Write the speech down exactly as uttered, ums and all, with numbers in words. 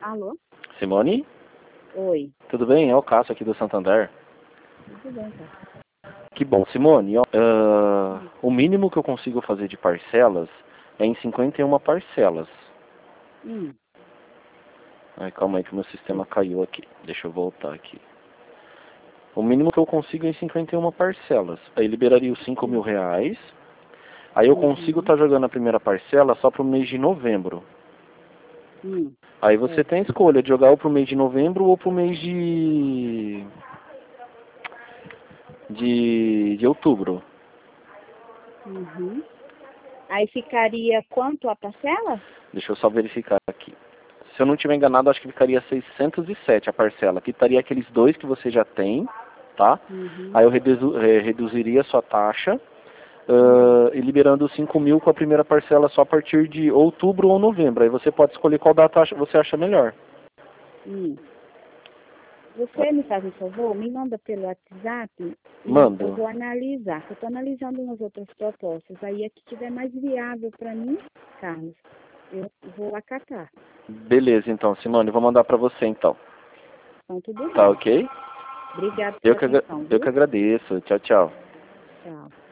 Alô? Simone? Oi. Tudo bem? É o Cássio aqui do Santander. Tudo bem, tá? Que bom. Simone, ó, ah, o mínimo que eu consigo fazer de parcelas é em cinquenta e uma parcelas. Hum. Ai, calma aí que o meu sistema caiu aqui. Deixa eu voltar aqui. O mínimo que eu consigo é em cinquenta e uma parcelas. Aí liberaria os cinco mil reais. Aí eu consigo Uhum. estar jogando a primeira parcela só pro mês de novembro. Hum. Aí você É. tem a escolha de jogar ou pro mês de novembro ou pro mês de... de, de outubro. Uhum. Aí ficaria quanto a parcela? Deixa eu só verificar aqui. Se eu não estiver enganado, acho que ficaria seiscentos e sete a parcela. Aqui estaria aqueles dois que você já tem, tá? Uhum. Aí eu reduzo, eh, reduziria a sua taxa Hum. uh, e liberando os cinco mil com a primeira parcela só a partir de outubro ou novembro. Aí você pode escolher qual data acha- você acha melhor. Hum. Você me faz um favor, me manda pelo WhatsApp e eu Mando. vou analisar. Eu estou analisando umas outras propostas. Aí a que tiver mais viável para mim, Carlos, eu vou acatar. Beleza, então, Simone. Vou mandar para você, então. Então tudo Tá bem. ok? Obrigada Eu pela que, agra- atenção, eu que viu? agradeço. Tchau, tchau. Tchau.